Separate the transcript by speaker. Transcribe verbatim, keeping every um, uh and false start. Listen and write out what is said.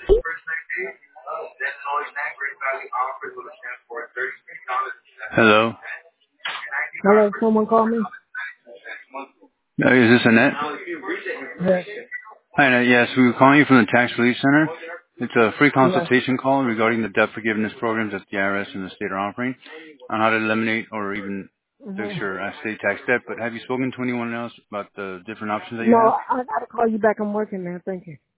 Speaker 1: Hello.
Speaker 2: Hello, someone called me?
Speaker 1: Uh, Is this Annette?
Speaker 2: Yes.
Speaker 1: Hi, Annette. Yes, we were calling you from the Tax Relief Center. It's a free
Speaker 2: Yes.
Speaker 1: consultation call regarding the debt forgiveness programs that the I R S and the state are offering on how to eliminate or even fix
Speaker 2: hmm
Speaker 1: your uh, state tax debt. But have you spoken to anyone else about the different options that you
Speaker 2: No,
Speaker 1: have?
Speaker 2: I, I gotta call you back. I'm working now. Thank you.